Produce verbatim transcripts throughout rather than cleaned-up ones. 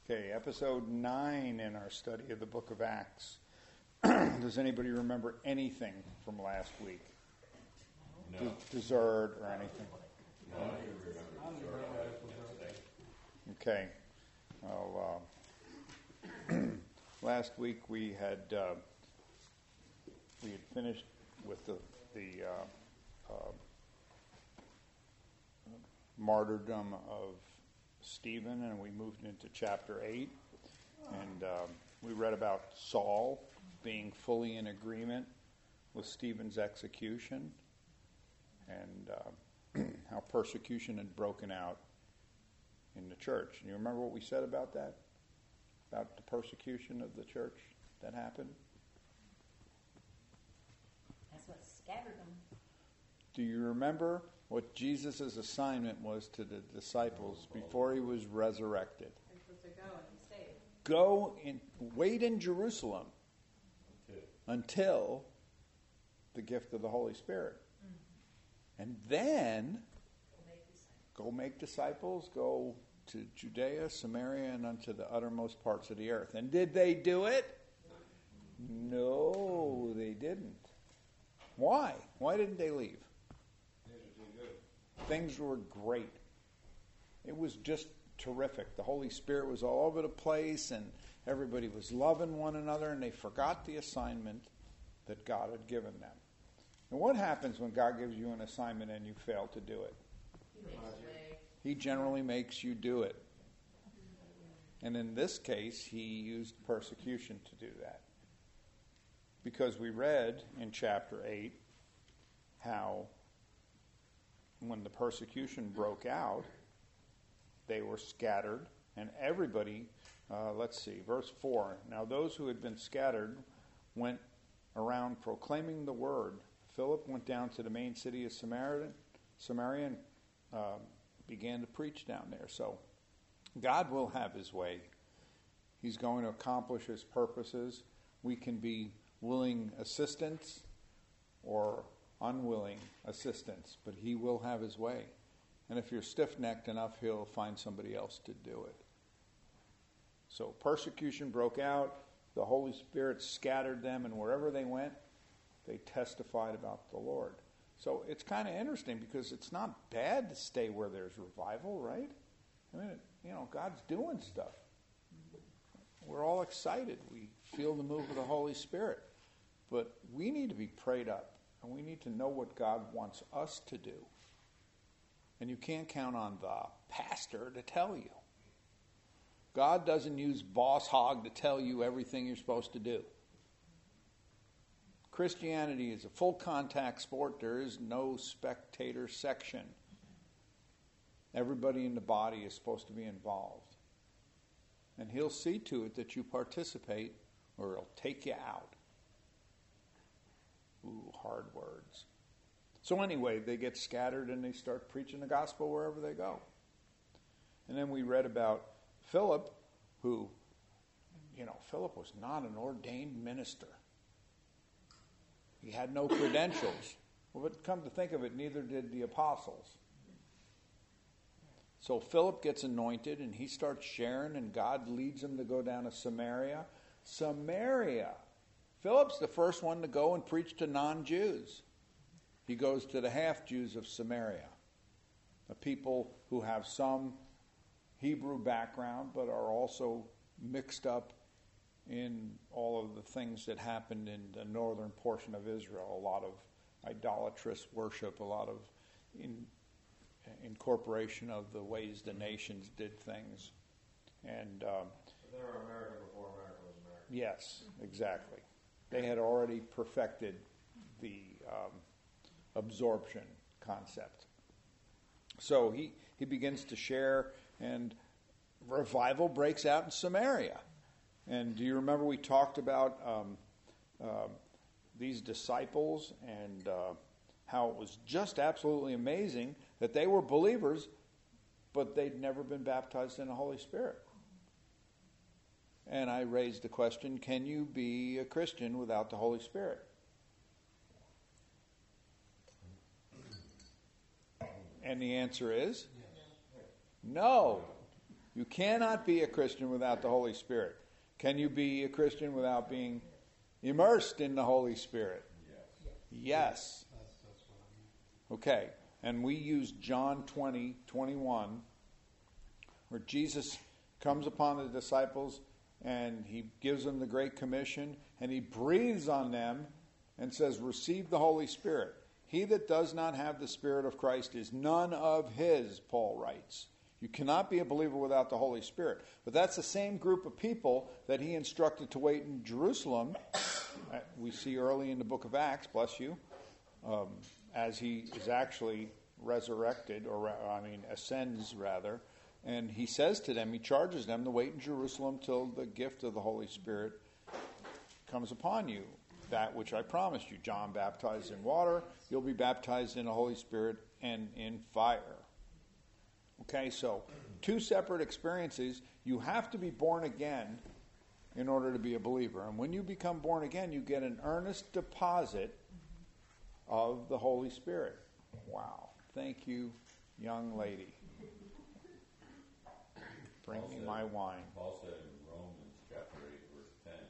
Okay, episode nine in our study of the book of Acts. Does anybody remember anything from last week? No. D- dessert or anything? No, I don't remember. Okay. Well, uh, last week we had uh, we had finished with the the uh, uh, martyrdom of Stephen, and we moved into chapter eight, and um, we read about Saul being fully in agreement with Stephen's execution, and uh, how persecution had broken out in the church. And you remember what we said about that? About the persecution of the church that happened? That's what scattered them. Do you remember what Jesus' assignment was to the disciples before he was resurrected? They're supposed to go and he stayed. Go and wait in Jerusalem until the gift of the Holy Spirit. Mm-hmm. And then go make disciples, go to Judea, Samaria, and unto the uttermost parts of the earth. And did they do it? No, they didn't. Why? Why didn't they leave? Things were great. It was just terrific. The Holy Spirit was all over the place, and everybody was loving one another, and they forgot the assignment that God had given them. And what happens when God gives you an assignment and you fail to do it? He generally makes you do it. And in this case, he used persecution to do that. Because we read in chapter eight how when the persecution broke out, they were scattered, and everybody, uh, let's see, verse four. Now those who had been scattered went around proclaiming the word. Philip went down to the main city of Samaria, Samaria and uh, began to preach down there. So God will have his way. He's going to accomplish his purposes. We can be willing assistants or unwilling assistance, but he will have his way. And if you're stiff-necked enough, he'll find somebody else to do it. So persecution broke out. The Holy Spirit scattered them, and wherever they went, they testified about the Lord. So it's kind of interesting because it's not bad to stay where there's revival, right? I mean, you know, God's doing stuff. We're all excited. We feel the move of the Holy Spirit. But we need to be prayed up. And we need to know what God wants us to do. And you can't count on the pastor to tell you. God doesn't use boss hog to tell you everything you're supposed to do. Christianity is a full contact sport. There is no spectator section. Everybody in the body is supposed to be involved. And he'll see to it that you participate or he'll take you out. Ooh, hard words. So anyway, they get scattered and they start preaching the gospel wherever they go. And then we read about Philip, who, you know, Philip was not an ordained minister. He had no credentials. Well, but come to think of it, neither did the apostles. So Philip gets anointed and he starts sharing, and God leads him to go down to Samaria. Samaria. Philip's the first one to go and preach to non-Jews. He goes to the half-Jews of Samaria, the people who have some Hebrew background but are also mixed up in all of the things that happened in the northern portion of Israel. A lot of idolatrous worship, a lot of in, incorporation of the ways the nations did things. And um, They were American before America was American. yes, exactly. They had already perfected the um, absorption concept. So he, he begins to share, and revival breaks out in Samaria. And do you remember we talked about um, uh, these disciples and uh, how it was just absolutely amazing that they were believers, but they'd never been baptized in the Holy Spirit. And I raised the question, can you be a Christian without the Holy Spirit? And the answer is no. You cannot be a Christian without the Holy Spirit. Can you be a Christian without being immersed in the Holy Spirit? Yes. That's, that's what I mean. Okay. And we use John twenty, twenty-one, where Jesus comes upon the disciples and he gives them the Great Commission and he breathes on them and says, receive the Holy Spirit. He that does not have the Spirit of Christ is none of his, Paul writes. You cannot be a believer without the Holy Spirit. But that's the same group of people that he instructed to wait in Jerusalem. We see early in the book of Acts, bless you, um, as he is actually resurrected, or I mean ascends rather. And he says to them, he charges them to wait in Jerusalem till the gift of the Holy Spirit comes upon you. That which I promised you. John baptized in water, you'll be baptized in the Holy Spirit and in fire. Okay, so two separate experiences. You have to be born again in order to be a believer. And when you become born again, you get an earnest deposit of the Holy Spirit. Wow. Thank you, young lady. Bring Paul me said, my wine. Paul said in Romans chapter eight, verse ten,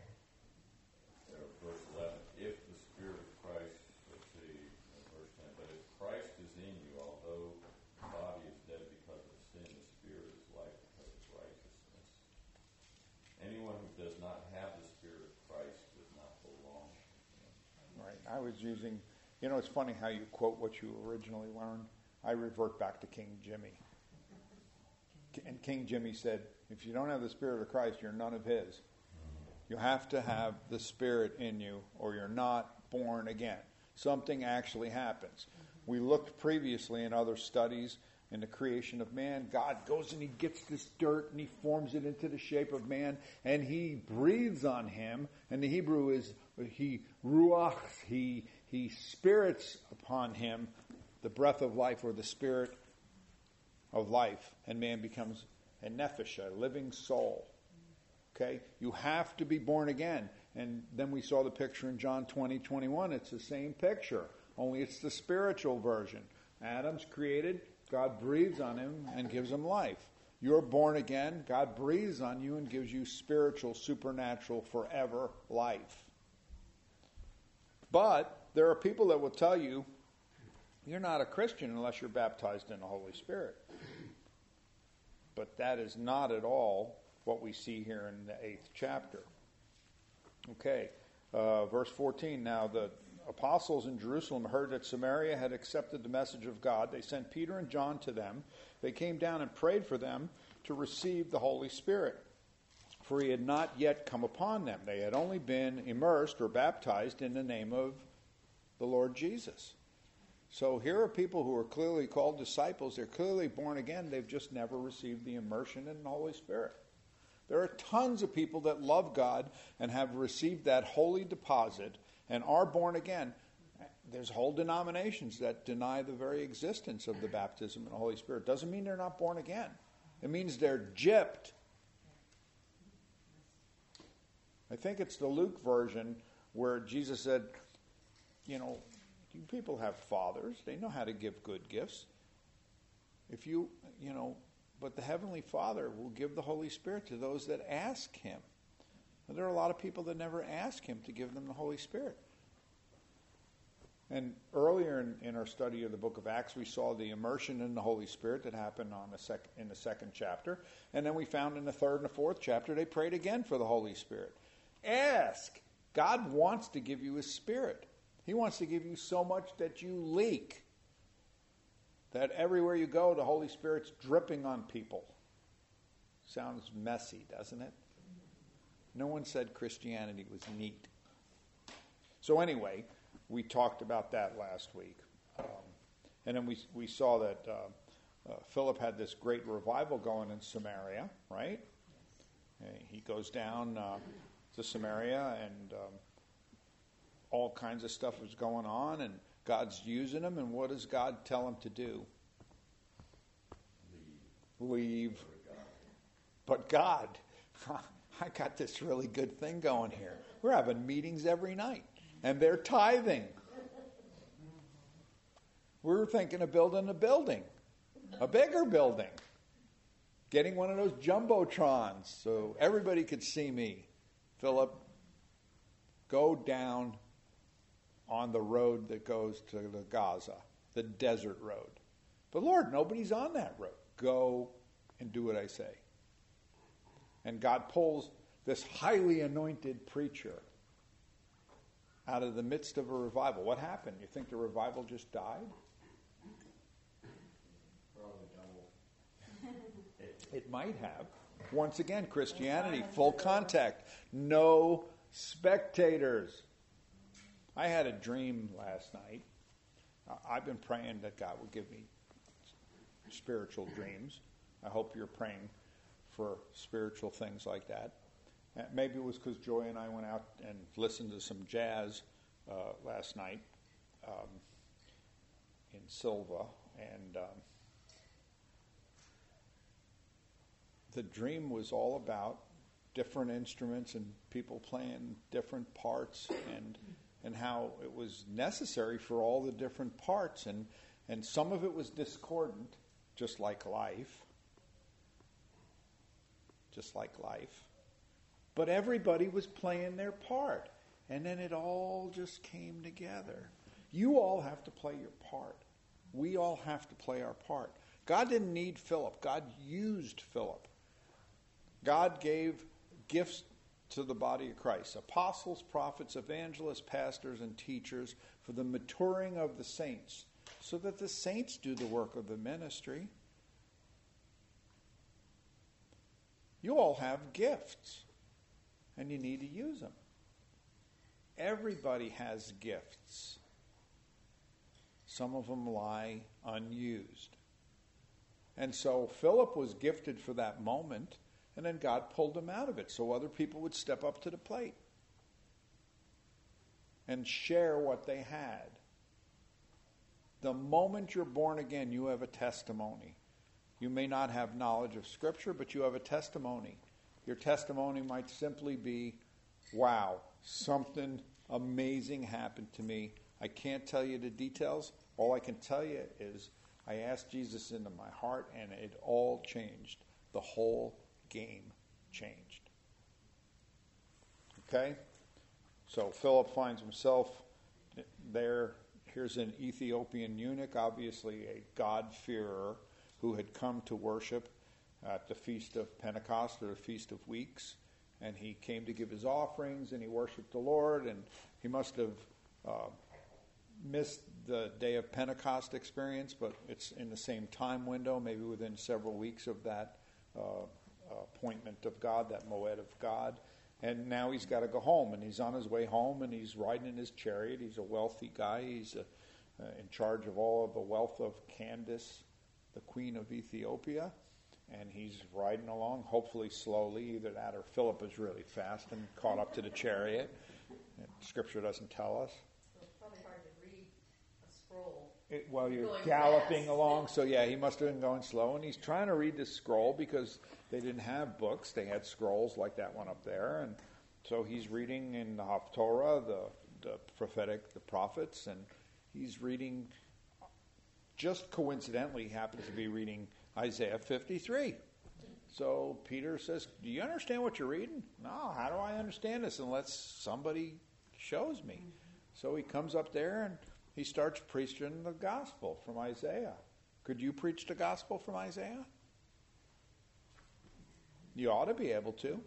or verse eleven, if the Spirit of Christ, let's see, verse ten, but if Christ is in you, although the body is dead because of sin, the Spirit is life because of righteousness. Anyone who does not have the Spirit of Christ does not belong to him. Right. I was using, you know, it's funny how you quote what you originally learned. I revert back to King Jimmy. And King Jimmy said, if you don't have the Spirit of Christ, you're none of his. You have to have the Spirit in you or you're not born again. Something actually happens. We looked previously in other studies in the creation of man. God goes and he gets this dirt and he forms it into the shape of man and he breathes on him. And the Hebrew is he ruach, he, he spirits upon him the breath of life or the spirit of life, and man becomes a nephesh, a living soul. Okay? You have to be born again. And then we saw the picture in John twenty, twenty-one. It's the same picture, only it's the spiritual version. Adam's created, God breathes on him and gives him life. You're born again, God breathes on you and gives you spiritual, supernatural, forever life. But there are people that will tell you, you're not a Christian unless you're baptized in the Holy Spirit. But that is not at all what we see here in the eighth chapter. Okay, uh, verse fourteen. Now the apostles in Jerusalem heard that Samaria had accepted the message of God. They sent Peter and John to them. They came down and prayed for them to receive the Holy Spirit, for he had not yet come upon them. They had only been immersed or baptized in the name of the Lord Jesus. So here are people who are clearly called disciples. They're clearly born again. They've just never received the immersion in the Holy Spirit. There are tons of people that love God and have received that holy deposit and are born again. There's whole denominations that deny the very existence of the baptism in the Holy Spirit. Doesn't mean they're not born again. It means they're gypped. I think it's the Luke version where Jesus said, you know, you people have fathers. They know how to give good gifts. If you, you know, but the Heavenly Father will give the Holy Spirit to those that ask Him. And there are a lot of people that never ask Him to give them the Holy Spirit. And earlier in, in our study of the book of Acts, we saw the immersion in the Holy Spirit that happened on the sec, in the second chapter. And then we found in the third and the fourth chapter, they prayed again for the Holy Spirit. Ask. God wants to give you His Spirit. He wants to give you so much that you leak. That everywhere you go, the Holy Spirit's dripping on people. Sounds messy, doesn't it? No one said Christianity was neat. So anyway, we talked about that last week. Um, and then we we saw that uh, uh, Philip had this great revival going in Samaria, right? Uh, he goes down uh, to Samaria and um, all kinds of stuff was going on and God's using him. And what does God tell him to do? Leave. Leave. But God, I got this really good thing going here. We're having meetings every night. And they're tithing. We were thinking of building a building, a bigger building. getting one of those jumbotrons so everybody could see me. Philip, go down on the road that goes to the Gaza, the desert road. But Lord, nobody's on that road. Go and do what I say. And God pulls this highly anointed preacher out of the midst of a revival. What happened? You think the revival just died? Probably double. It might have. Once again, Christianity, full contact. No spectators. I had a dream last night. Uh, I've been praying that God would give me spiritual dreams. I hope you're praying for spiritual things like that. Uh, maybe it was because Joy and I went out and listened to some jazz uh, last night um, in Silva. And um, the dream was all about different instruments and people playing different parts, and and how it was necessary for all the different parts, and and some of it was discordant, just like life, just like life. But everybody was playing their part, and then it all just came together. You all have to play your part. We all have to play our part. God didn't need Philip. God used Philip. God gave gifts to the body of Christ: apostles, prophets, evangelists, pastors, and teachers, for the maturing of the saints, so that the saints do the work of the ministry. You all have gifts, and you need to use them. Everybody has gifts. Some of them lie unused. And so Philip was gifted for that moment, and then God pulled him out of it so other people would step up to the plate and share what they had. The moment you're born again, you have a testimony. You may not have knowledge of Scripture, but you have a testimony. Your testimony might simply be, wow, something amazing happened to me. I can't tell you the details. All I can tell you is I asked Jesus into my heart, and it all changed. The whole game changed. Okay? So Philip finds himself there. Here's an Ethiopian eunuch, obviously a God-fearer, who had come to worship at the Feast of Pentecost, or the Feast of Weeks. And he came to give his offerings, and he worshiped the Lord, and he must have uh, missed the day of Pentecost experience, but it's in the same time window, maybe within several weeks of that uh, appointment of God, that moed of God. And now he's got to go home, and he's on his way home, and he's riding in his chariot. He's a wealthy guy. He's a, uh, in charge of all of the wealth of Candace, the queen of Ethiopia. And he's riding along, hopefully slowly. Either that or Philip is really fast and caught up to the chariot. And Scripture doesn't tell us. So it's probably hard to read a scroll. It, while you're Going galloping fast. along. So yeah, he must have been going slow. And he's trying to read this scroll because they didn't have books. They had scrolls like that one up there. And so he's reading in the Haftorah, the, the prophetic, the prophets. And he's reading, just coincidentally, he happens to be reading Isaiah fifty-three. So Peter says, do you understand what you're reading? No, how do I understand this unless somebody shows me? So he comes up there and he starts preaching the gospel from Isaiah. Could you preach the gospel from Isaiah? You ought to be able to.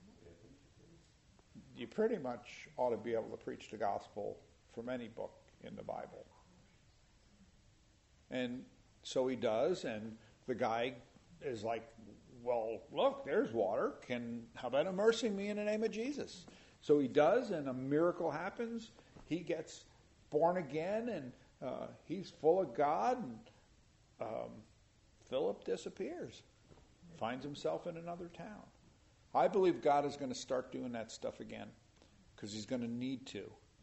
You pretty much ought to be able to preach the gospel from any book in the Bible. And so he does, and the guy is like, well, look, there's water. Can how about immersing me in the name of Jesus? So he does, and a miracle happens. He gets born again, and uh, he's full of God. And um, Philip disappears, finds himself in another town. I believe God is going to start doing that stuff again because he's going to need to.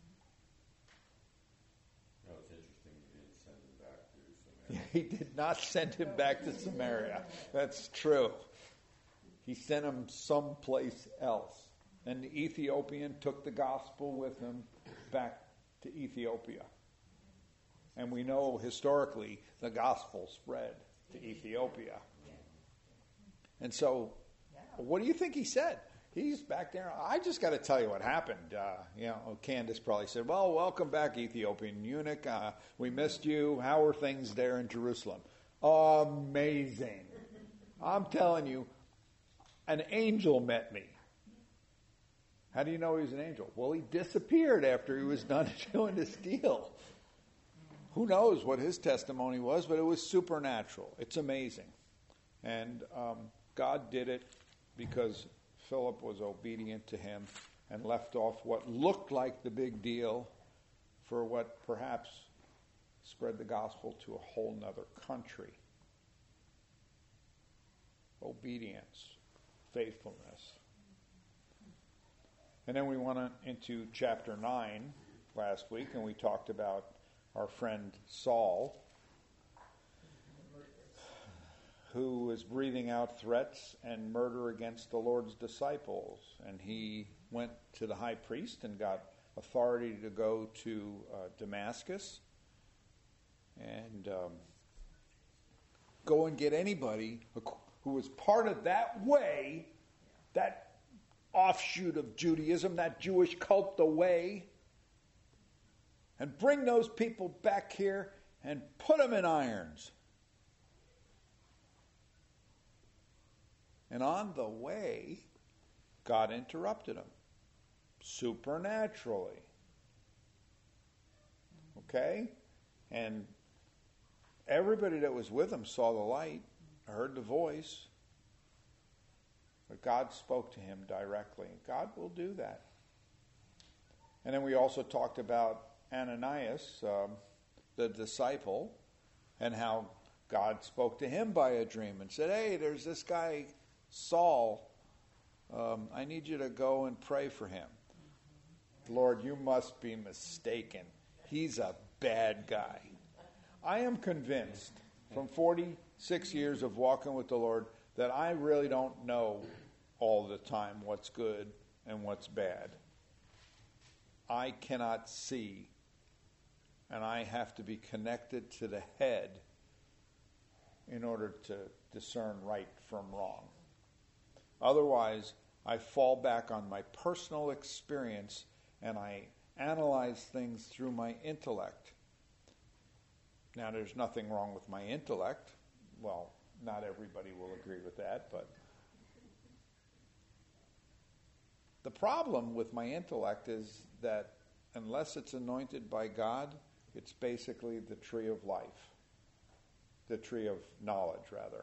No, it's interesting you didn't send him back to Samaria. He did not send him back to Samaria. That's true. He sent him someplace else. And the Ethiopian took the gospel with him back to Ethiopia. And we know historically the gospel spread to Ethiopia. And so, Yeah. what do you think he said? He's back there. I just got to tell you what happened. Uh, you know, Candace probably said, well, welcome back, Ethiopian eunuch. Uh, we missed you. How are things there in Jerusalem? Amazing. I'm telling you, an angel met me. How do you know he was an angel? Well, he disappeared after he was done doing this deal. Who knows what his testimony was, but it was supernatural. It's amazing. And um, God did it because Philip was obedient to him and left off what looked like the big deal for what perhaps spread the gospel to a whole nother country. Obedience, faithfulness. And then we went on into chapter nine last week, and we talked about our friend Saul, who was breathing out threats and murder against the Lord's disciples. And he went to the high priest and got authority to go to uh, Damascus and um, go and get anybody who was part of that way, that offshoot of Judaism, that Jewish cult, the way, and bring those people back here and put them in irons. And on the way, God interrupted him supernaturally. Okay? And everybody that was with him saw the light, heard the voice, but God spoke to him directly. God will do that. And then we also talked about Ananias, um, the disciple, and how God spoke to him by a dream and said, hey, there's this guy, Saul. Um, I need you to go and pray for him. Lord, you must be mistaken. He's a bad guy. I am convinced from forty-six years of walking with the Lord that I really don't know all the time what's good and what's bad. I cannot see, and I have to be connected to the head in order to discern right from wrong. Otherwise, I fall back on my personal experience and I analyze things through my intellect. Now, there's nothing wrong with my intellect. Well, not everybody will agree with that, but the problem with my intellect is that unless it's anointed by God, it's basically the tree of life, the tree of knowledge, rather.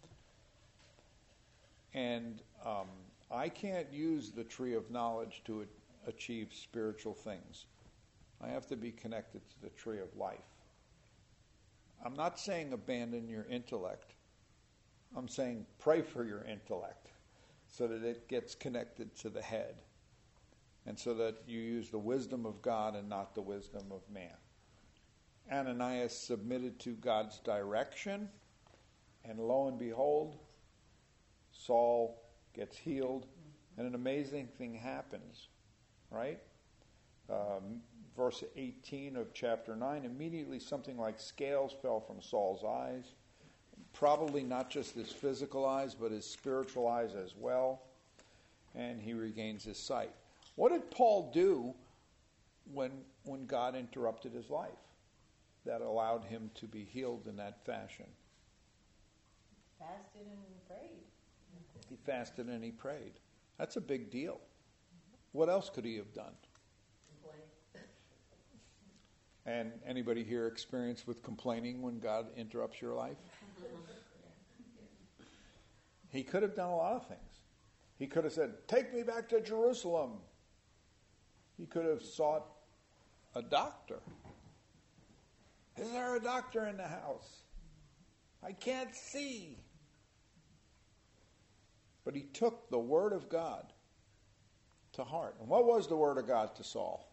And um, I can't use the tree of knowledge to a- achieve spiritual things. I have to be connected to the tree of life. I'm not saying abandon your intellect. I'm saying pray for your intellect so that it gets connected to the head and so that you use the wisdom of God and not the wisdom of man. Ananias submitted to God's direction, and lo and behold, Saul gets healed, and an amazing thing happens, right? Um, verse eighteen of chapter nine, immediately something like scales fell from Saul's eyes, probably not just his physical eyes, but his spiritual eyes as well, and he regains his sight. What did Paul do when when God interrupted his life that allowed him to be healed in that fashion? Fasted and prayed. He fasted and he prayed. That's a big deal. What else could he have done? Complain. And anybody here experienced with complaining when God interrupts your life? He could have done a lot of things. He could have said, take me back to Jerusalem. He could have sought a doctor. Is there a doctor in the house? I can't see. But he took the word of God to heart. And what was the word of God to Saul?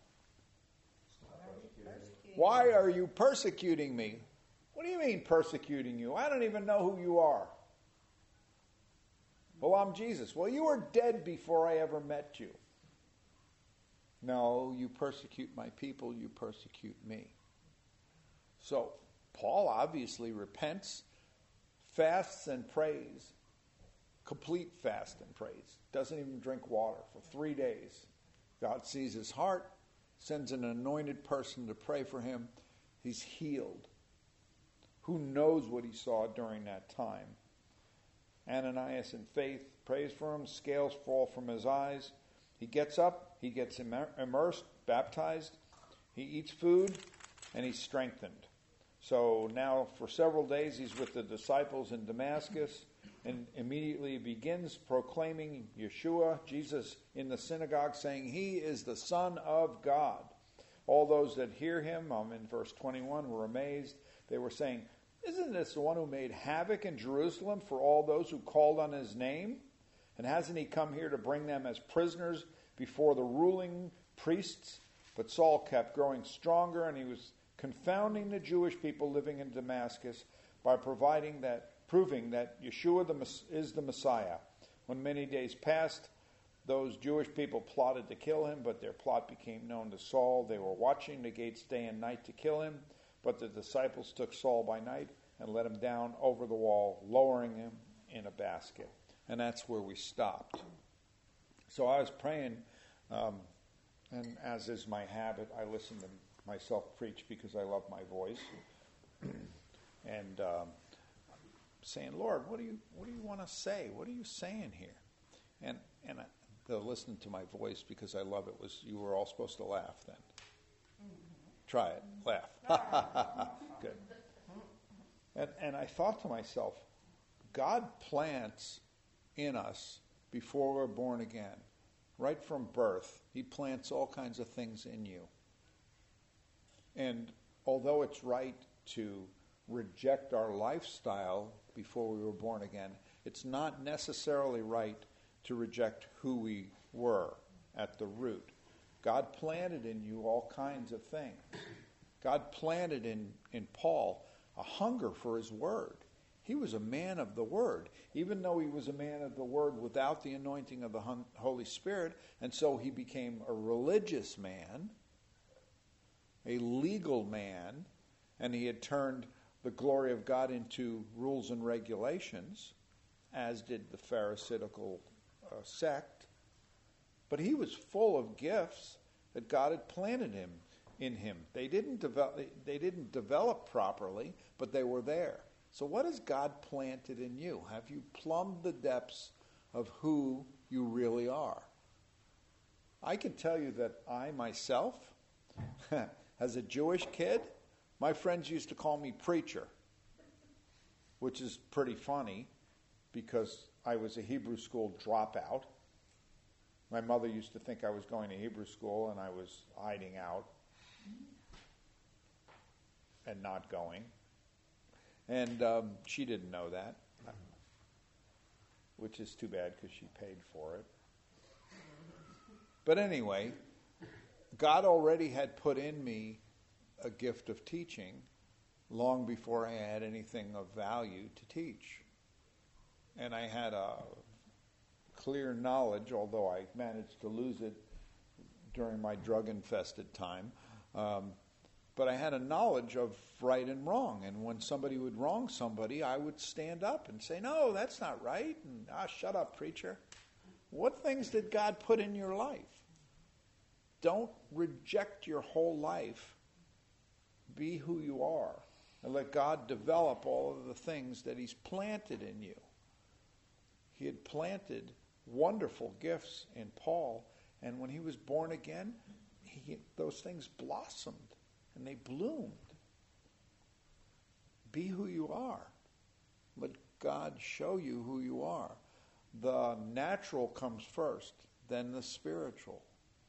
Why are you persecuting me? What do you mean persecuting you? I don't even know who you are. Well, I'm Jesus. Well, you were dead before I ever met you. No, you persecute my people, you persecute me. So, Paul obviously repents, fasts, and prays, complete fast and praise. Doesn't even drink water for three days. God sees his heart, sends an anointed person to pray for him. He's healed. Who knows what he saw during that time? Ananias in faith prays for him. Scales fall from his eyes. He gets up. He gets immersed, baptized. He eats food, and he's strengthened. So now for several days he's with the disciples in Damascus, and immediately begins proclaiming Yeshua, Jesus, in the synagogue, saying he is the Son of God. All those that hear him, um, in verse twenty-one, were amazed. They were saying, isn't this the one who made havoc in Jerusalem for all those who called on his name? And hasn't he come here to bring them as prisoners before the ruling priests? But Saul kept growing stronger, and he was confounding the Jewish people living in Damascus by providing that, proving that Yeshua the, is the Messiah. When many days passed, those Jewish people plotted to kill him, but their plot became known to Saul. They were watching the gates day and night to kill him, but the disciples took Saul by night and let him down over the wall, lowering him in a basket. And that's where we stopped. So I was praying, um, and as is my habit, I listen to myself preach because I love my voice. and um, saying, Lord, what do you what do you want to say? What are you saying here? And and I, the listening to my voice, because I love it, was you were all supposed to laugh then. Try it. Laugh. Good. And, and I thought to myself, God plants in us before we're born again. Right from birth, he plants all kinds of things in you. And although it's right to reject our lifestyle before we were born again, it's not necessarily right to reject who we were at the root. God planted in you all kinds of things. God planted in, in Paul a hunger for his word. He was a man of the word, even though he was a man of the word without the anointing of the Holy Spirit, and so he became a religious man, a legal man, and he had turned the glory of God into rules and regulations, as did the Pharisaical uh, sect. But he was full of gifts that God had planted him in him. They didn't develop, they didn't develop properly, but they were there. So what has God planted in you? Have you plumbed the depths of who you really are? I can tell you that I myself, as a Jewish kid, my friends used to call me preacher, which is pretty funny because I was a Hebrew school dropout. My mother used to think I was going to Hebrew school and I was hiding out and not going. And um, she didn't know that, which is too bad because she paid for it. But anyway, God already had put in me a gift of teaching long before I had anything of value to teach. And I had a clear knowledge, although I managed to lose it during my drug-infested time, um, but I had a knowledge of right and wrong. And when somebody would wrong somebody, I would stand up and say, no, that's not right. And, ah, shut up, preacher. What things did God put in your life? Don't reject your whole life. Be who you are. And let God develop all of the things that he's planted in you. He had planted wonderful gifts in Paul, and when he was born again, he, those things blossomed and they bloomed. Be who you are. Let God show you who you are. The natural comes first, then the spiritual.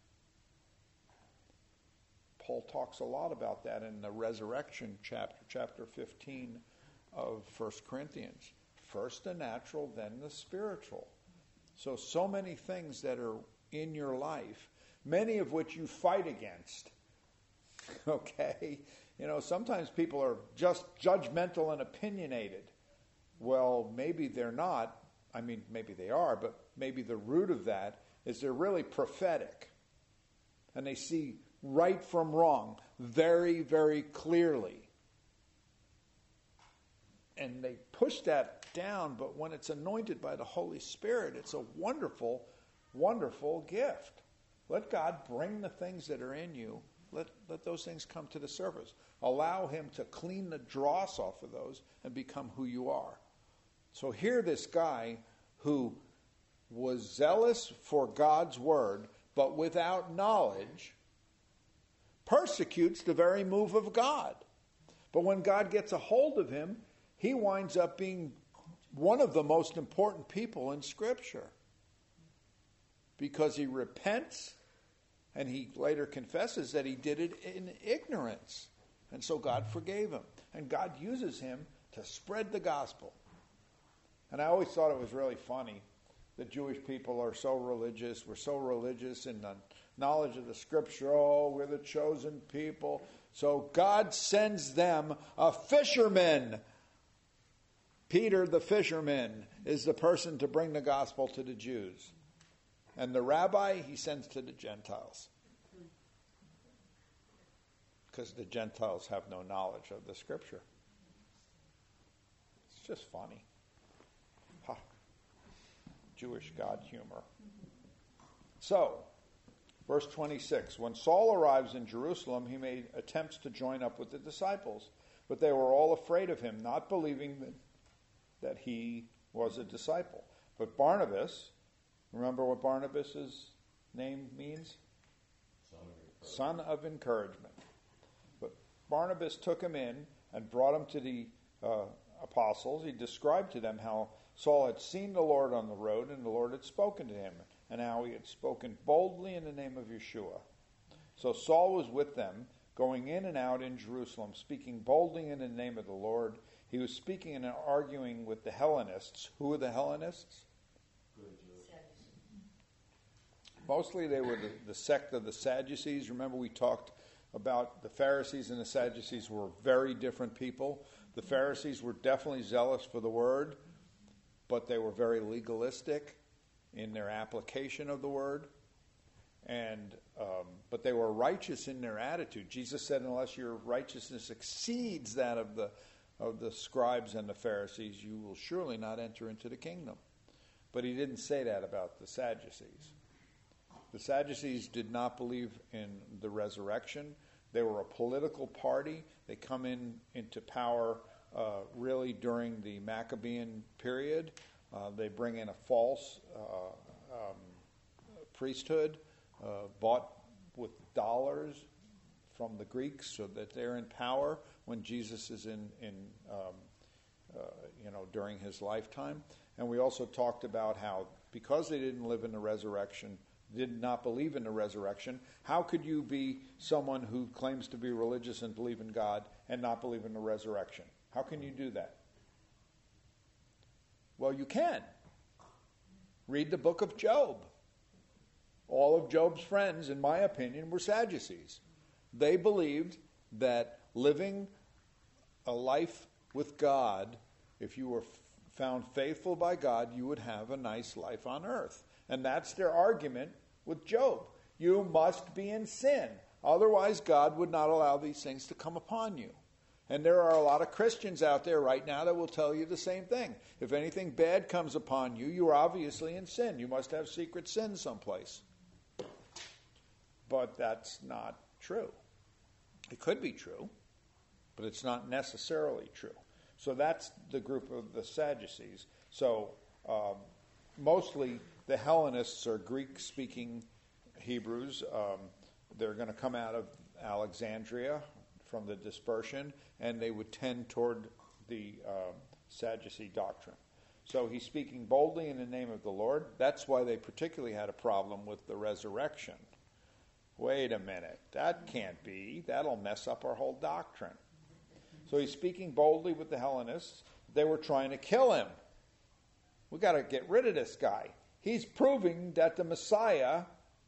Paul talks a lot about that in the resurrection chapter, chapter fifteen of First Corinthians. First the natural, then the spiritual. So, so many things that are in your life, many of which you fight against. Okay? You know, sometimes people are just judgmental and opinionated. Well, maybe they're not. I mean, maybe they are, but maybe the root of that is they're really prophetic. And they see right from wrong very, very clearly. And they push that down, but when it's anointed by the Holy Spirit, it's a wonderful, wonderful gift. Let God bring the things that are in you. Let, let those things come to the surface. Allow him to clean the dross off of those and become who you are. So here this guy who was zealous for God's word, but without knowledge, persecutes the very move of God. But when God gets a hold of him, he winds up being one of the most important people in Scripture. Because he repents, and he later confesses that he did it in ignorance. And so God forgave him. And God uses him to spread the gospel. And I always thought it was really funny that Jewish people are so religious. We're so religious in the knowledge of the Scripture. Oh, we're the chosen people. So God sends them a fisherman. Peter the fisherman is the person to bring the gospel to the Jews. And the rabbi he sends to the Gentiles. Because the Gentiles have no knowledge of the Scripture. It's just funny. Ha. Jewish God humor. So, verse twenty-six. When Saul arrives in Jerusalem, he made attempts to join up with the disciples. But they were all afraid of him, not believing that, that he was a disciple. But Barnabas, remember what Barnabas' name means? Son of encouragement. But Barnabas took him in and brought him to the uh, apostles. He described to them how Saul had seen the Lord on the road, and the Lord had spoken to him, and how he had spoken boldly in the name of Yeshua. So Saul was with them, going in and out in Jerusalem, speaking boldly in the name of the Lord. He was speaking and arguing with the Hellenists. Who were the Hellenists? Mostly they were the, the sect of the Sadducees. Remember we talked about the Pharisees and the Sadducees were very different people. The Pharisees were definitely zealous for the word, but they were very legalistic in their application of the word. And um, but they were righteous in their attitude. Jesus said, unless your righteousness exceeds that of the of the scribes and the Pharisees, you will surely not enter into the kingdom. But he didn't say that about the Sadducees. The Sadducees did not believe in the resurrection. They were a political party. They come in into power uh, really during the Maccabean period. Uh, they bring in a false uh, um, priesthood uh, bought with dollars from the Greeks so that they're in power when Jesus is in, in um, uh, you know, during his lifetime. And we also talked about how because they didn't live in the resurrection, did not believe in the resurrection, how could you be someone who claims to be religious and believe in God and not believe in the resurrection? How can you do that? Well, you can. Read the book of Job. All of Job's friends, in my opinion, were Sadducees. They believed that living a life with God, if you were f- found faithful by God, you would have a nice life on earth. And that's their argument with Job. You must be in sin. Otherwise, God would not allow these things to come upon you. And there are a lot of Christians out there right now that will tell you the same thing. If anything bad comes upon you, you are obviously in sin. You must have secret sin someplace. But that's not true. It could be true, but it's not necessarily true. So that's the group of the Sadducees. So um, mostly the Hellenists are Greek-speaking Hebrews. Um, they're going to come out of Alexandria from the dispersion, and they would tend toward the um, Sadducee doctrine. So he's speaking boldly in the name of the Lord. That's why they particularly had a problem with the resurrection. Wait a minute, that can't be. That'll mess up our whole doctrine. So he's speaking boldly with the Hellenists. They were trying to kill him. We've got to get rid of this guy. He's proving that the Messiah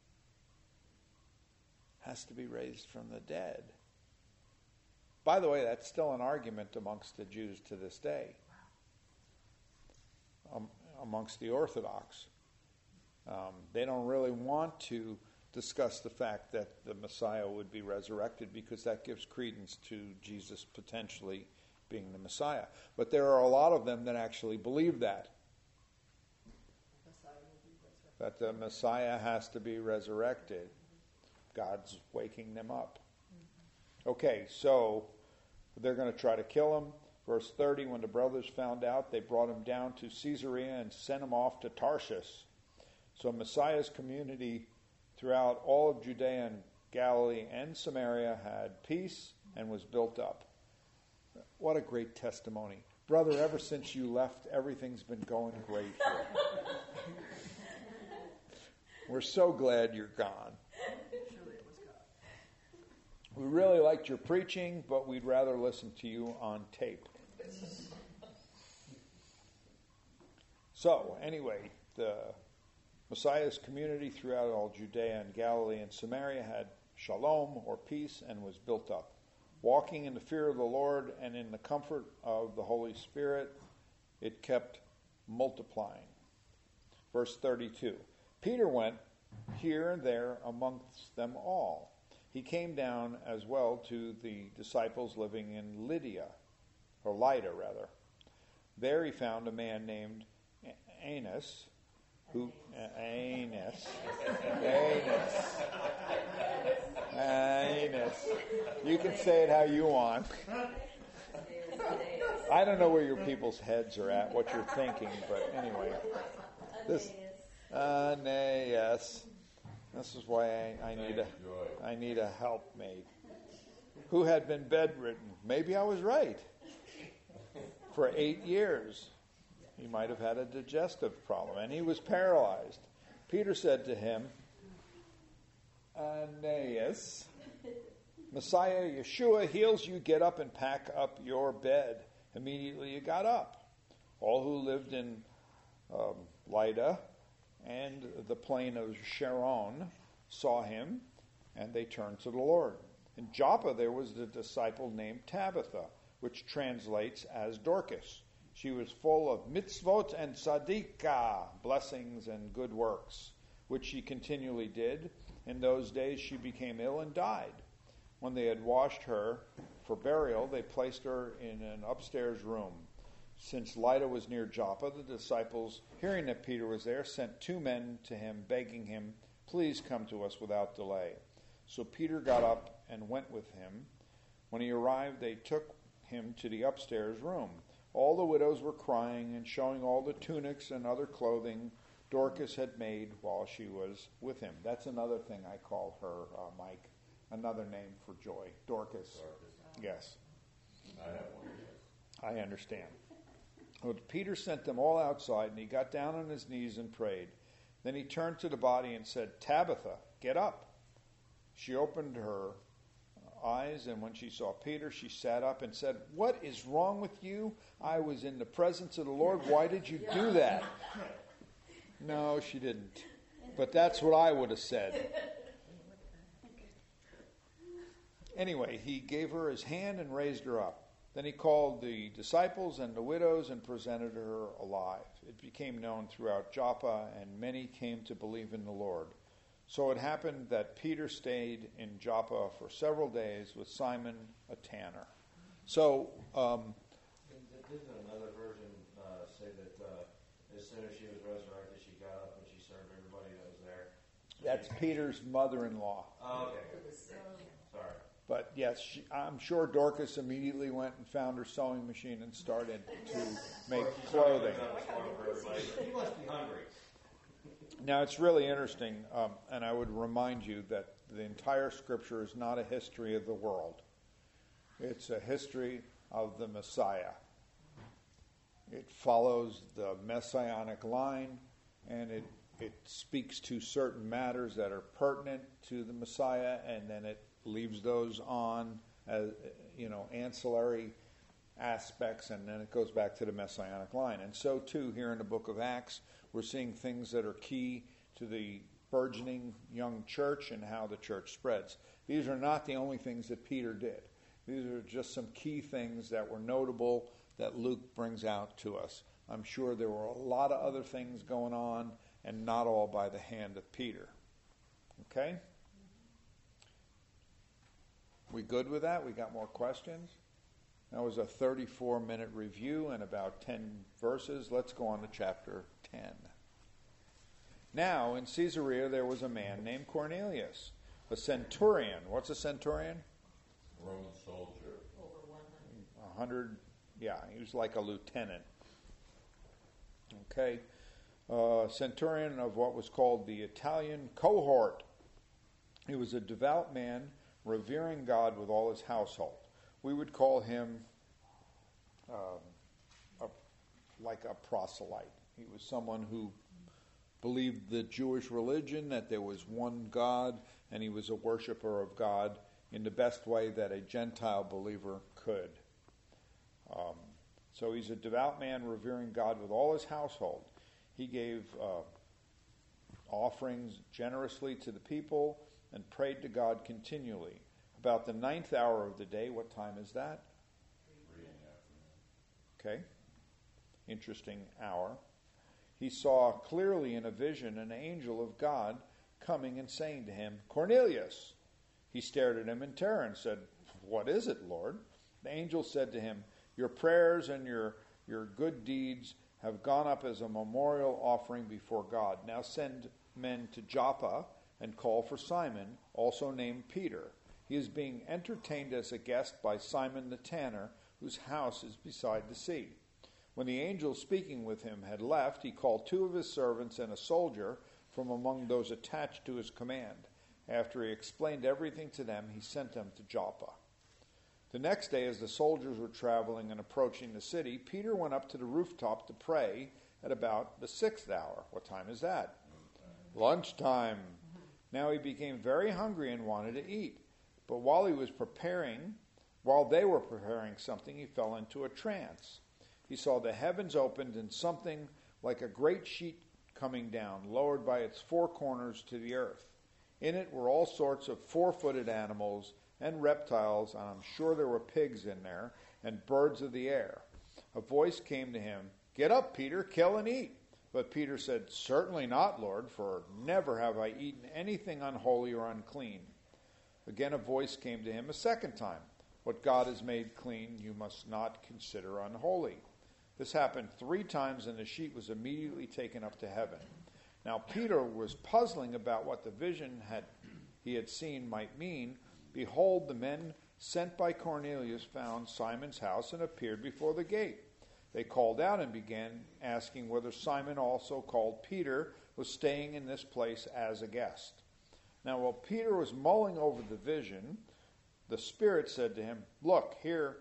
has to be raised from the dead. By the way, that's still an argument amongst the Jews to this day, um, amongst the Orthodox. Um, they don't really want to discuss the fact that the Messiah would be resurrected because that gives credence to Jesus potentially being the Messiah. But there are a lot of them that actually believe that. That the Messiah has to be resurrected. God's waking them up. Okay, so they're going to try to kill him. Verse thirty, when the brothers found out, they brought him down to Caesarea and sent him off to Tarshish. So Messiah's community throughout all of Judea and Galilee and Samaria had peace and was built up. What a great testimony. Brother, ever since you left, everything's been going great here. We're so glad you're gone. We really liked your preaching, but we'd rather listen to you on tape. So, anyway, the Messiah's community throughout all Judea and Galilee and Samaria had shalom, or peace, and was built up, walking in the fear of the Lord and in the comfort of the Holy Spirit. It kept multiplying. Verse thirty-two, Peter went here and there amongst them all. He came down as well to the disciples living in Lydia, or Lydda rather. There he found a man named Aeneas, who Aeneas, Aeneas, Aeneas. You can say it how you want. I don't know where your people's heads are at, what you're thinking, but anyway, this Aeneas. This is why I, I need a I need a helpmate who had been bedridden. Maybe I was right. For eight years. He might have had a digestive problem, and he was paralyzed. Peter said to him, Aeneas, Messiah Yeshua heals you. Get up and pack up your bed. Immediately he got up. All who lived in um, Lydda and the plain of Sharon saw him, and they turned to the Lord. In Joppa there was a disciple named Tabitha, which translates as Dorcas. She was full of mitzvot and tzadikah, blessings and good works, which she continually did. In those days she became ill and died. When they had washed her for burial, they placed her in an upstairs room. Since Lydda was near Joppa, the disciples, hearing that Peter was there, sent two men to him, begging him, please come to us without delay. So Peter got up and went with him. When he arrived, they took him to the upstairs room. All the widows were crying and showing all the tunics and other clothing Dorcas had made while she was with him. That's another thing I call her, uh, Mike. Another name for joy. Dorcas. Dorcas. Yes. I have one, yes. I understand. Well, Peter sent them all outside, and he got down on his knees and prayed. Then he turned to the body and said, Tabitha, get up. She opened her eyes, and when she saw Peter, she sat up and said, what is wrong with you? I was in the presence of the Lord. Why did you do that? No, she didn't. But that's what I would have said. Anyway, he gave her his hand and raised her up. Then he called the disciples and the widows and presented her alive. It became known throughout Joppa, and many came to believe in the Lord. So it happened that Peter stayed in Joppa for several days with Simon, a tanner. So, um, Didn't another version uh, say that uh, as soon as she was resurrected, she got up and she served everybody that was there? that's Peter's mother-in-law. Oh, okay. Sorry. But yes, she, I'm sure Dorcas immediately went and found her sewing machine and started to make clothing. He must be hungry. Now, it's really interesting, um, and I would remind you that the entire Scripture is not a history of the world. It's a history of the Messiah. It follows the messianic line, and it, it speaks to certain matters that are pertinent to the Messiah, and then it leaves those on as, you know, ancillary aspects, and then it goes back to the messianic line. And so, too, here in the book of Acts, we're seeing things that are key to the burgeoning young church and how the church spreads. These are not the only things that Peter did. These are just some key things that were notable that Luke brings out to us. I'm sure there were a lot of other things going on, and not all by the hand of Peter. Okay? We good with that? We got more questions? That was a thirty-four minute review and about ten verses. Let's go on to chapter ten. Now, in Caesarea there was a man named Cornelius, a centurion. What's a centurion? Roman soldier. Over one hundred. A hundred, yeah, he was like a lieutenant. Okay. Uh, centurion of what was called the Italian cohort. He was a devout man, revering God with all his household. We would call him um, a, like a proselyte. He was someone who believed the Jewish religion, that there was one God, and he was a worshiper of God in the best way that a Gentile believer could. Um, so he's a devout man, revering God with all his household. He gave uh, offerings generously to the people and prayed to God continually. About the ninth hour of the day, what time is that? Three in the afternoon. Okay. Interesting hour. He saw clearly in a vision an angel of God coming and saying to him, Cornelius. He stared at him in terror and said, What is it, Lord? The angel said to him, Your prayers and your, your good deeds have gone up as a memorial offering before God. Now send men to Joppa and call for Simon, also named Peter. He is being entertained as a guest by Simon the tanner, whose house is beside the sea. When the angel speaking with him had left, he called two of his servants and a soldier from among those attached to his command. After he explained everything to them, he sent them to Joppa. The next day, as the soldiers were traveling and approaching the city, Peter went up to the rooftop to pray at about the sixth hour. What time is that? Lunchtime. Now he became very hungry and wanted to eat. But while he was preparing, while they were preparing something, he fell into a trance. He saw the heavens opened and something like a great sheet coming down, lowered by its four corners to the earth. In it were all sorts of four-footed animals and reptiles, and I'm sure there were pigs in there, and birds of the air. A voice came to him, Get up, Peter, kill and eat. But Peter said, Certainly not, Lord, for never have I eaten anything unholy or unclean. Again a voice came to him a second time, What God has made clean you must not consider unholy. This happened three times, and the sheet was immediately taken up to heaven. Now Peter was puzzling about what the vision had he had seen might mean. Behold, the men sent by Cornelius found Simon's house and appeared before the gate. They called out and began asking whether Simon, also called Peter, was staying in this place as a guest. Now while Peter was mulling over the vision, the Spirit said to him, Look, here,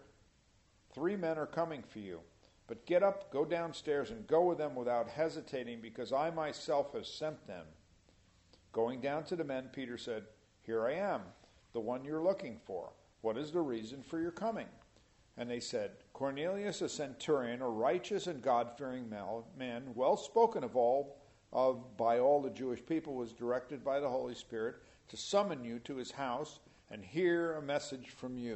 three men are coming for you. But get up, go downstairs, and go with them without hesitating, because I myself have sent them. Going down to the men, Peter said, Here I am, the one you're looking for. What is the reason for your coming? And they said, Cornelius, a centurion, a righteous and God-fearing man, well spoken of all of by all the Jewish people, was directed by the Holy Spirit to summon you to his house and hear a message from you.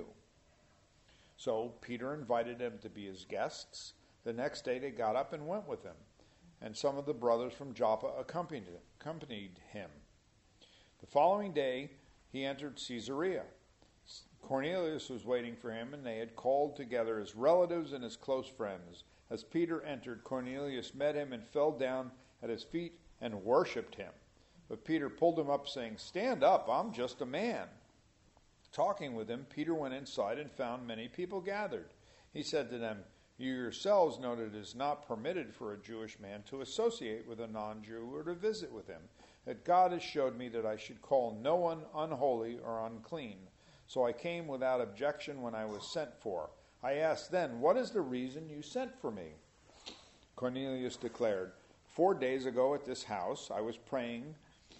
So Peter invited them to be his guests. The next day they got up and went with him, and some of the brothers from Joppa accompanied accompanied him. The following day he entered Caesarea. Cornelius was waiting for him, and they had called together his relatives and his close friends. As Peter entered, Cornelius met him and fell down at his feet and worshipped him. But Peter pulled him up, saying, Stand up, I'm just a man. Talking with him, Peter went inside and found many people gathered. He said to them, You yourselves know that it is not permitted for a Jewish man to associate with a non-Jew or to visit with him, that God has showed me that I should call no one unholy or unclean. So I came without objection when I was sent for. I asked then, What is the reason you sent for me? Cornelius declared, Four days ago at this house I was praying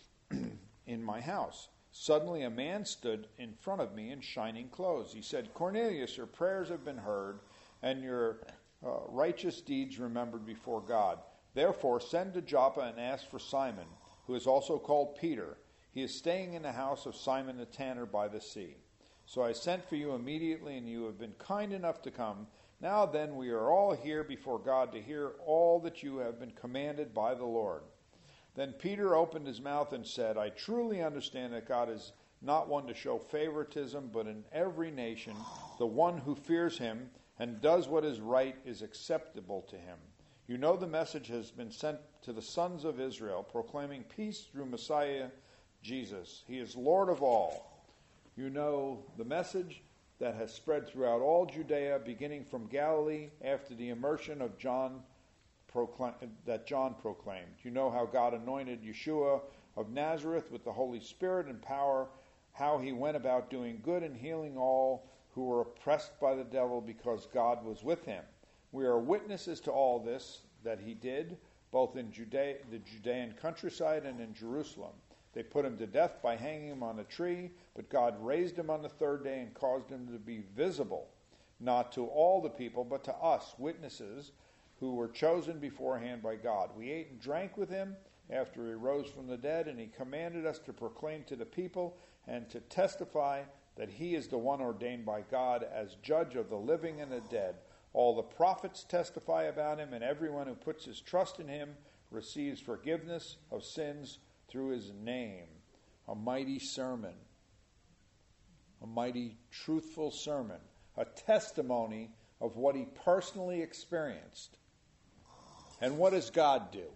in my house. Suddenly a man stood in front of me in shining clothes. He said, Cornelius, your prayers have been heard, and your uh, righteous deeds remembered before God. Therefore send to Joppa and ask for Simon, who is also called Peter. He is staying in the house of Simon the tanner by the sea. So I sent for you immediately, and you have been kind enough to come. Now then, we are all here before God to hear all that you have been commanded by the Lord. Then Peter opened his mouth and said, I truly understand that God is not one to show favoritism, but in every nation the one who fears him and does what is right is acceptable to him. You know the message has been sent to the sons of Israel, proclaiming peace through Messiah Jesus. He is Lord of all. You know the message that has spread throughout all Judea, beginning from Galilee after the immersion of John proclaim, that John proclaimed. You know how God anointed Yeshua of Nazareth with the Holy Spirit and power, how he went about doing good and healing all who were oppressed by the devil because God was with him. We are witnesses to all this that he did, both in Judea, the Judean countryside and in Jerusalem. They put him to death by hanging him on a tree, but God raised him on the third day and caused him to be visible, not to all the people, but to us, witnesses, who were chosen beforehand by God. We ate and drank with him after he rose from the dead, and he commanded us to proclaim to the people and to testify that he is the one ordained by God as judge of the living and the dead. All the prophets testify about him, and everyone who puts his trust in him receives forgiveness of sins through his name. A mighty sermon, a mighty truthful sermon, a testimony of what he personally experienced. And what does God do?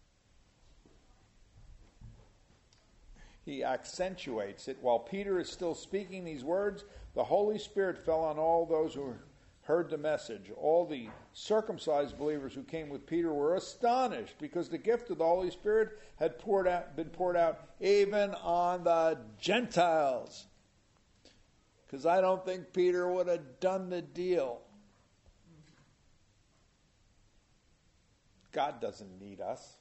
He accentuates it. While Peter is still speaking these words, the Holy Spirit fell on all those who heard the message. All the circumcised believers who came with Peter were astonished because the gift of the Holy Spirit had poured out, been poured out even on the Gentiles. Because I don't think Peter would have done the deal. God doesn't need us.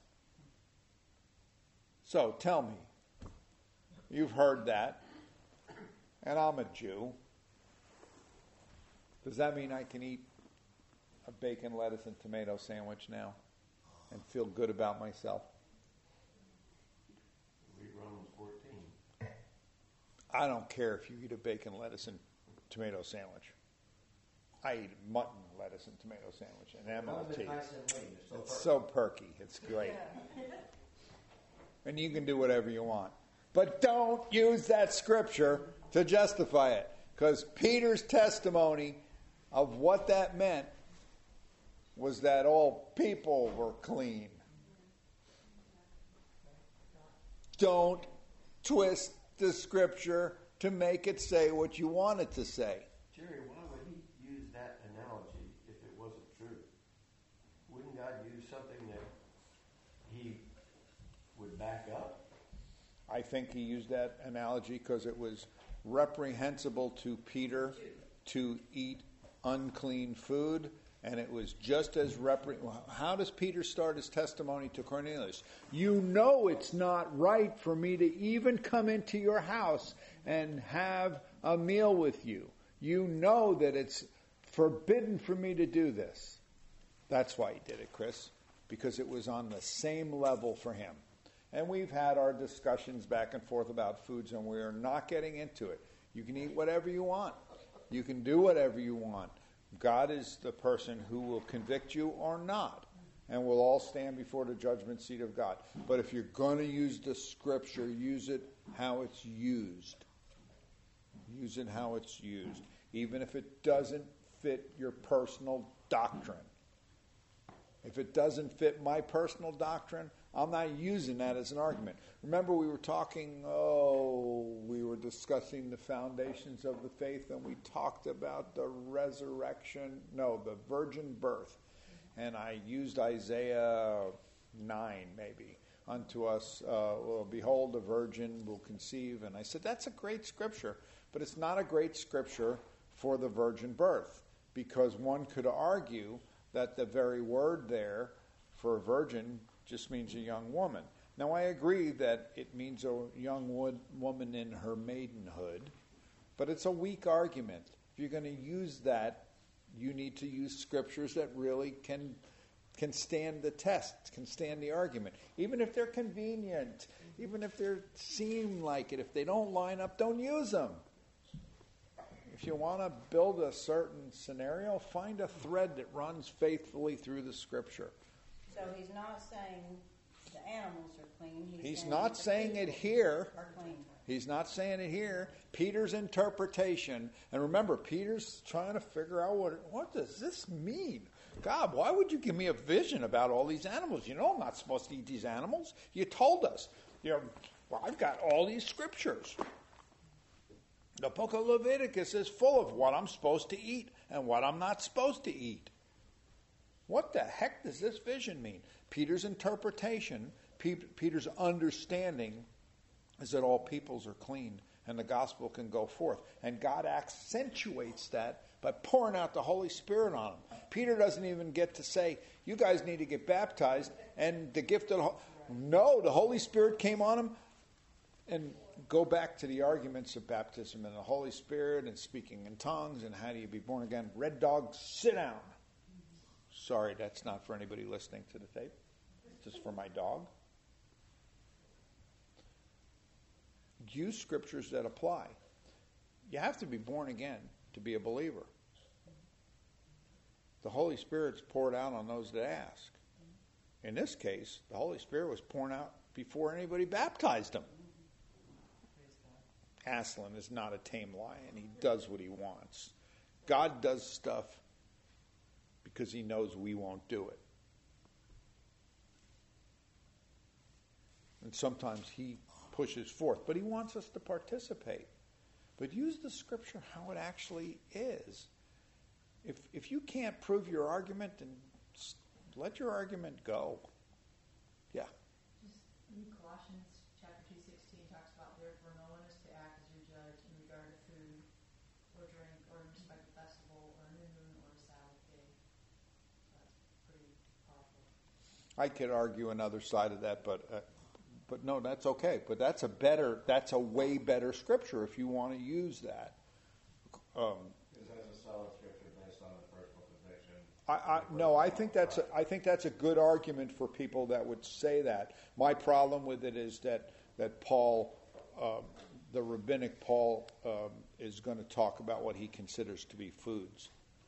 So tell me, you've heard that, and I'm a Jew. Does that mean I can eat a bacon, lettuce, and tomato sandwich now and feel good about myself? Read Romans fourteen. I don't care if you eat a bacon, lettuce, and tomato sandwich. I eat mutton, lettuce, and tomato sandwich, and M L T. It's so perky. It's great. And you can do whatever you want. But don't use that scripture to justify it. Because Peter's testimony of what that meant was that all people were clean. Don't twist the scripture to make it say what you want it to say. Jerry, why would he use that analogy if it wasn't true? Wouldn't God use something that he would back up? I think he used that analogy because it was reprehensible to Peter to eat unclean food, and it was just as repre- how does Peter start his testimony to Cornelius? You know it's not right for me to even come into your house and have a meal with you. You know that it's forbidden for me to do this. That's why he did it, Chris, because it was on the same level for him. And we've had our discussions back and forth about foods, and we're not getting into it. You can eat whatever you want. You can do whatever you want. God is the person who will convict you or not. And we'll all stand before the judgment seat of God. But if you're going to use the scripture, use it how it's used. Use it how it's used. Even if it doesn't fit your personal doctrine. If it doesn't fit my personal doctrine, I'm not using that as an argument. Remember we were talking, oh, we were discussing the foundations of the faith, and we talked about the resurrection, no, the virgin birth. And I used Isaiah nine, maybe. Unto us, uh, well, behold, a virgin will conceive. And I said, that's a great scripture, but it's not a great scripture for the virgin birth, because one could argue that the very word there for a virgin just means a young woman. Now, I agree that it means a young wood, woman in her maidenhood, but it's a weak argument. If you're going to use that, you need to use scriptures that really can can stand the test, can stand the argument. Even if they're convenient, even if they seem like it, if they don't line up, don't use them. If you want to build a certain scenario, find a thread that runs faithfully through the scripture. So he's not saying the animals are clean. He's, He's saying not the saying it people here. Are clean. He's not saying it here. Peter's interpretation. And remember, Peter's trying to figure out what, what does this mean? God, why would you give me a vision about all these animals? You know I'm not supposed to eat these animals. You told us. You know, well, I've got all these scriptures. The book of Leviticus is full of what I'm supposed to eat and what I'm not supposed to eat. What the heck does this vision mean? Peter's interpretation, Peter's understanding is that all peoples are clean and the gospel can go forth. And God accentuates that by pouring out the Holy Spirit on them. Peter doesn't even get to say, you guys need to get baptized and the gift of the Holy Spirit. No, the Holy Spirit came on them. And go back to the arguments of baptism and the Holy Spirit and speaking in tongues and how do you be born again. Red dog, sit down. Sorry, that's not for anybody listening to the tape. It's just for my dog. Use scriptures that apply. You have to be born again to be a believer. The Holy Spirit's poured out on those that ask. In this case, the Holy Spirit was poured out before anybody baptized him. Aslan is not a tame lion. He does what he wants. God does stuff because he knows we won't do it. And sometimes he pushes forth, but he wants us to participate. But use the scripture how it actually is. If if you can't prove your argument, then let your argument go. Yeah. Just in Colossians chapter two sixteen talks about therefore no one is to act as your judge in regard to food or drink or in respect of festival or new moon or Sabbath day. That's pretty powerful. I could argue another side of that, but uh, but no, that's okay. But that's a better, that's a way better scripture if you want to use that. Um, Is that a solid scripture based on the personal conviction? I, I, no, I think that's a, I think that's a good argument for people that would say that. My problem with it is that that Paul, uh, the rabbinic Paul, um, is going to talk about what he considers to be foods,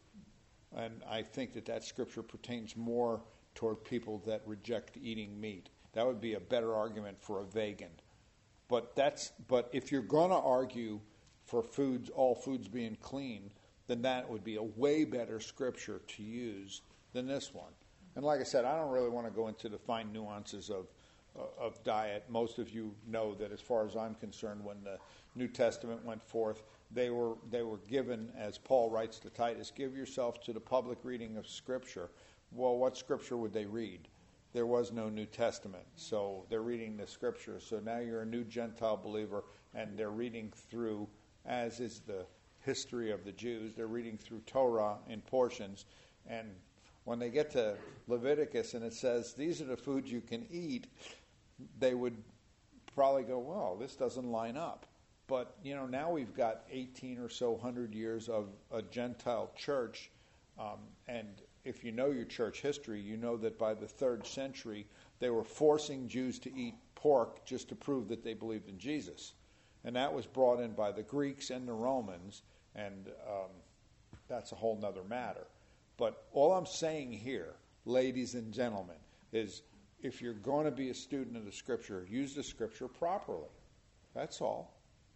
and I think that that scripture pertains more toward people that reject eating meat. That would be a better argument for a vegan. But that's but if you're going to argue for foods, all foods being clean, then that would be a way better scripture to use than this one. And like I said, I don't really want to go into the fine nuances of uh, of diet. Most of you know that as far as I'm concerned, when the New Testament went forth, they were they were given, as Paul writes to Titus, give yourself to the public reading of Scripture. Well, what Scripture would they read? There was no New Testament, so they're reading the Scripture. So now you're a new Gentile believer, and they're reading through, as is the history of the Jews, they're reading through Torah in portions, and when they get to Leviticus and it says, these are the foods you can eat, they would probably go, well, this doesn't line up. But, you know, now we've got eighteen or so hundred years of a Gentile church, um, and if you know your church history, you know that by the third century, they were forcing Jews to eat pork just to prove that they believed in Jesus. And that was brought in by the Greeks and the Romans, and um, that's a whole nother matter. But all I'm saying here, ladies and gentlemen, is if you're going to be a student of the Scripture, use the Scripture properly. That's all.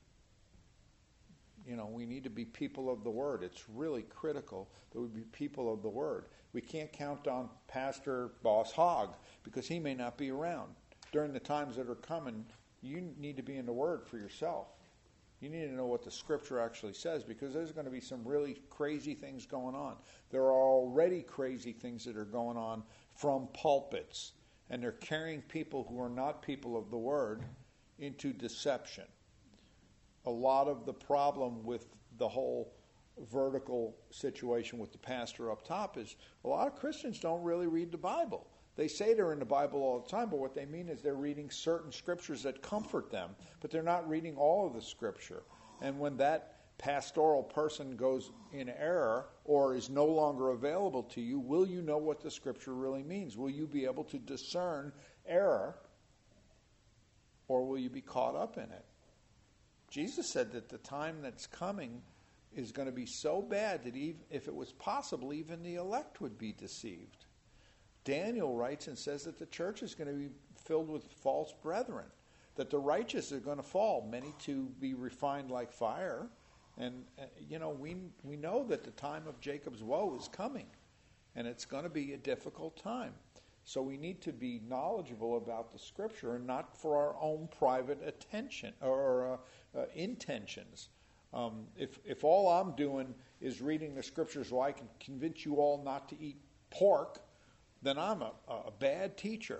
You know, we need to be people of the Word. It's really critical that we be people of the Word. We can't count on Pastor Boss Hogg because he may not be around. During the times that are coming, you need to be in the Word for yourself. You need to know what the Scripture actually says because there's going to be some really crazy things going on. There are already crazy things that are going on from pulpits, and they're carrying people who are not people of the Word into deception. A lot of the problem with the whole vertical situation with the pastor up top is a lot of Christians don't really read the Bible. They say they're in the Bible all the time, but what they mean is they're reading certain scriptures that comfort them, but they're not reading all of the Scripture. And when that pastoral person goes in error or is no longer available to you, will you know what the Scripture really means? Will you be able to discern error, or will you be caught up in it? Jesus said that the time that's coming is going to be so bad that even, if it was possible, even the elect would be deceived. Daniel writes and says that the church is going to be filled with false brethren. that the righteous are going to fall, many to be refined like fire. And, uh, you know, we we know that the time of Jacob's woe is coming, and it's going to be a difficult time. So we need to be knowledgeable about the Scripture, and not for our own private attention or uh, uh, intentions. Um, if if all I'm doing is reading the Scriptures so I can convince you all not to eat pork, then I'm a, a bad teacher.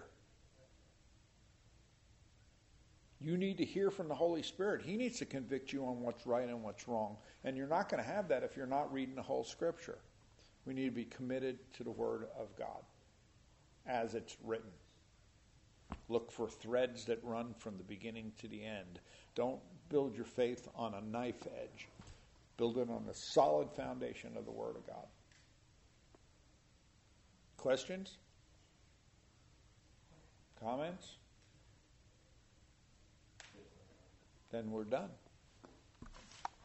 You need to hear from the Holy Spirit. He needs to convict you on what's right and what's wrong. And you're not going to have that if you're not reading the whole Scripture. We need to be committed to the Word of God as it's written. Look for threads that run from the beginning to the end. Don't build your faith on a knife edge. Build it on the solid foundation of the Word of God. Questions? Comments? Then we're done.